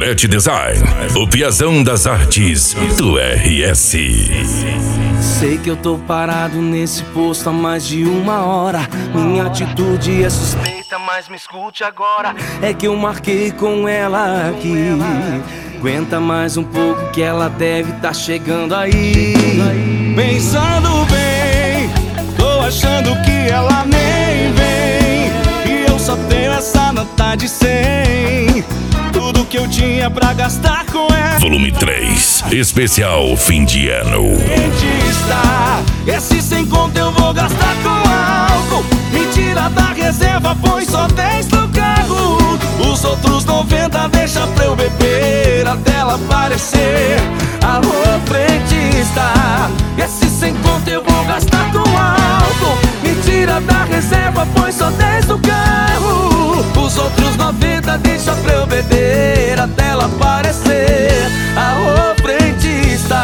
Peret Design, o piazão das artes do RS. Sei que eu tô parado nesse posto há mais de 1 hora. Minha atitude é suspeita, mas me escute agora. É que eu marquei com ela aqui. Aguenta mais um pouco que ela deve tá chegando aí. Pensando bem, tô achando que ela nem vem. E eu só tenho essa nota de 100. Tudo que eu tinha pra gastar com ela. Volume 3, especial fim de ano. Esse 100 conto eu vou gastar com álcool. Mentira da reserva, põe só 10 no carro. Os outros 90 deixa pra eu beber até ela aparecer. Alô, frentista, esse 100 conto eu vou gastar com álcool. Mentira da reserva, põe só 10 no carro. Os outros 90 deixa pra eu beber até ela aparecer. Alô, frentista.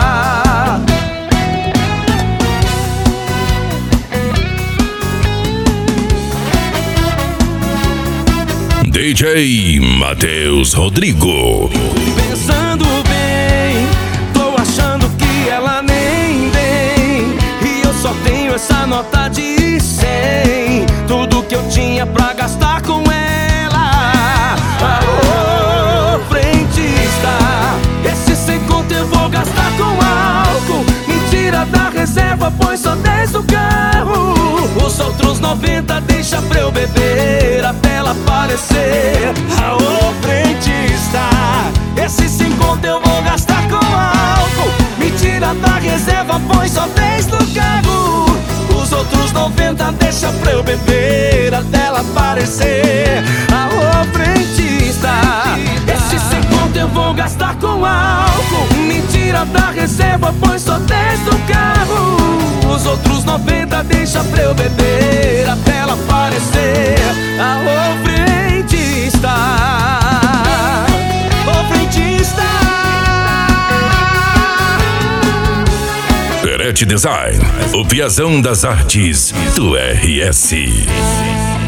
DJ Matheus Rodrigo. Pensando bem, tô achando que ela nem vem. E eu só tenho essa nota de 100. Tudo que eu tinha pra gastar com ela. Alô, frentista, esse 100 conto eu vou gastar com álcool. Mentira da reserva, põe só 10 no carro. Os outros 90 deixa pra eu beber até ela aparecer. Alô, frentista, esse 100 conto eu vou gastar com álcool. Mentira da reserva, põe só 10 no carro. Os outros 90 deixa pra eu beber até ela aparecer. Alô, frentista, esse 100 conto eu vou gastar com álcool. Mentira da reserva, põe só 10 no carro. Os outros 90 deixa pra eu beber até ela aparecer. Alô, frentista, ô frentista. Peret Design, o piazão das artes do RS.